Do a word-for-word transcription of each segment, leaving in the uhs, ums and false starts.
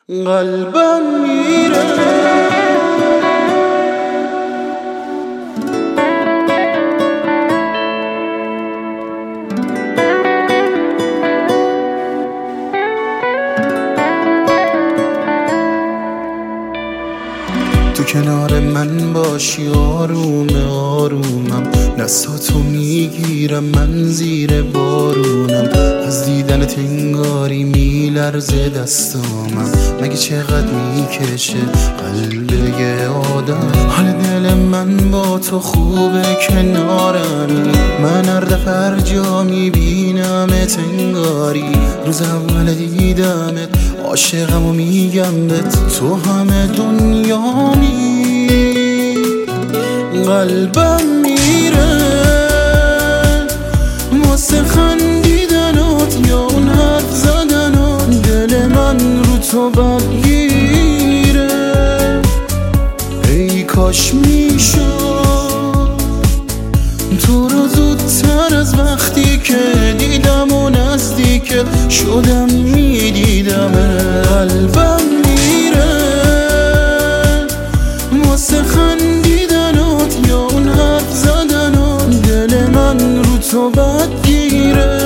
قلبم میره تو کنار من باشی آروم آرومم، دستاتو میگیرم من زیر بارونم، از دیدن تنگاری میلرزه دستامم، مگه چقدر میکشه قلب یه آدم. حال دل من با تو خوبه کنارمی، من هر دفعه هر جا میبینم تنگاری، روز اول دیدمت عاشقم و میگم بهت تو همه دنیامی. قلبم میره واسه خندیدنات یا اون حرف زدنات، دل من رو تو بدگیره، ای کاش میشد تو رو زودتر از وقتی که دیدم و نزدیکت شدم میدیدم. قلبم میره واسه خندیدنات یا اون حرف زدنات، دل من رو تو بدگیره،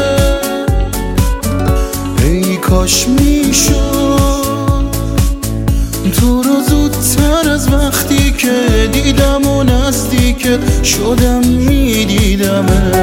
ای کاش میشد تو رو زودتر از وقتی که دیدم و نزدیکت شدم میدیدم.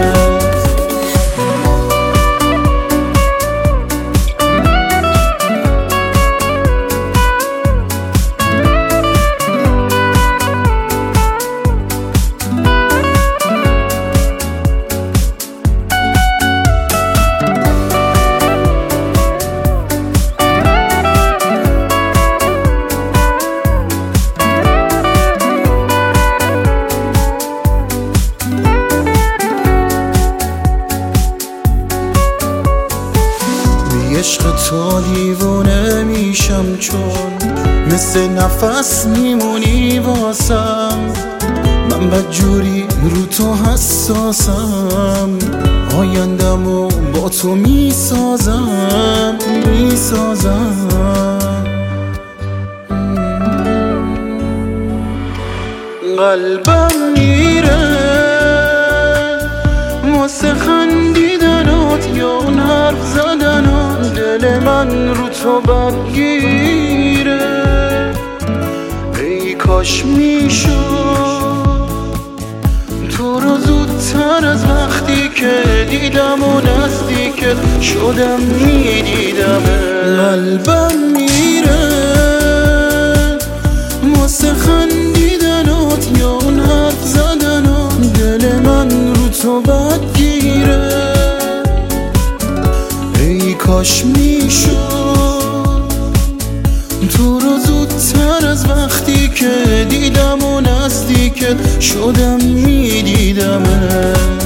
عشق تو دیوونه میشم، چون مثل نفس میمونی واسم، من بدجوری رو تو حساسم، آیندمو با تو میسازم میسازم. قلبم میره واسه خندیدنات یا اون حرف زدنات، دل من رو تو بدگیره، ای کاش میشد تو رو زودتر از وقتی که دیدم و نزدیکت شدم میدیدم. قلبم میره واسه خندیدنات یا اون حرف زدنات، دل من رو تو بدگیره، ای کاش میشد تو رو زودتر از وقتی که دیدم و نزدیکت شدم میدیدم.